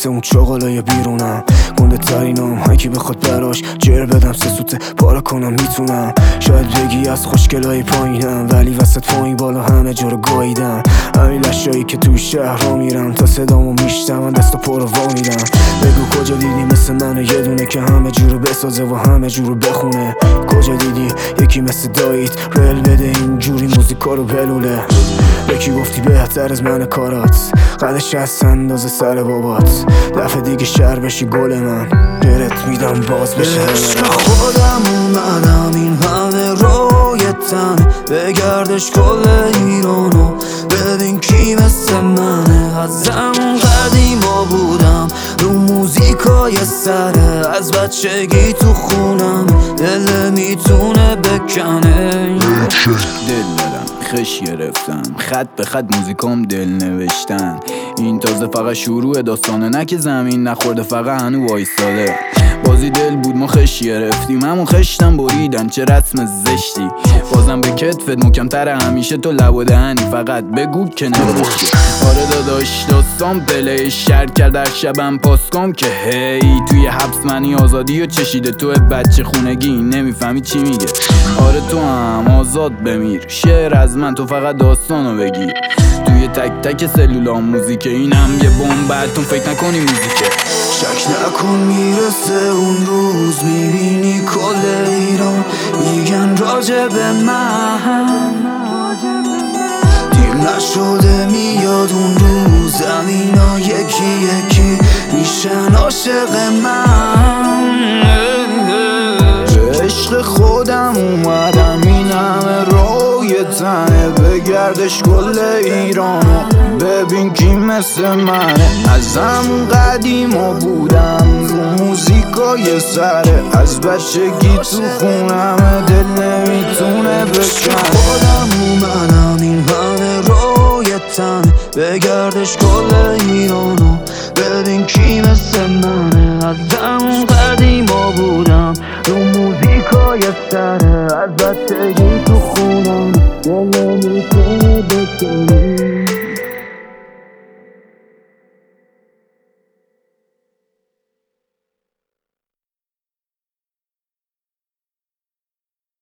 مثل اون چاقالای بیرونم، گنده ترینم، هرکی بخواد براش جر بدم سه سوته پاره کنم میتونم. شاید بگی از خوشگلای پایینم، ولی وسط پایین بالا همه جا رو گاییدم. همین لشایی که توی شهر را میرم، تا صدامو میشنون دستو پر رو وا میدم. بگو کجا دیدی مثل منو یه دونه که همه جورو بسازه و همه جورو بخونه؟ کجا دیدی یکی مثل داییت رل بده اینجوری موزیکا رو بلوله؟ یکی گفتی بهتر از من کارات، قدش از اندازه سر بابات. دفعه دیگه شهر بشی گل من، گرت میدم باز بشه. عشق خودم اومدم این همه روی تنه، بگردش کل ایرانو ببین کی مثل منه. از زمان قدیما بودم رو موزیکای سره، از بچگی تو خونم دل میتونه بکنه. دل دادم خش گرفتم، خط به خط موزیکام دل نوشتن. این تازه فقط شروع داستانه، نه که زمین نخورده فقط هنو وایستاده. بازی دل بود ما خش گرفتیم، همون خشتم بریدن چه رسم زشتی. بازم به کتفت محکم‌تر همیشه، تو لب و دهنی فقط بگو که نوشتی. آره داداش داستان پلی شر کرد در شبم پاسکام که هی توی حبس منی آزادی و چشیده تو بچه خونگی نمیفهمی چی میگه. آره تو هم آزاد بمیر، شعر از من تو فقط داستانو بگیر. توی تک تک سلولام موزیکه، اینم یه بمبتون فکر نکنی موزیکه. شک نکن میرسه اون روز، میبینی کل ایران میگن راجع به من. دیر نشده میاد اون روز، زمینا یکی یکی میشن عاشق من. به عشق خودم اومدم این همه روی تنه، بگردش کل ایرانو ببین کی مثل منه. از همون قدیما بودم رو موزیکای سره، از بچگی تو خونم دل نمیتونه بکنه. خودم اومدم این همه روی تنه، بگردش کل ایرانو ببین کی مثل منه. از همون قدیما بودم رو موزیکای سره، از بچگی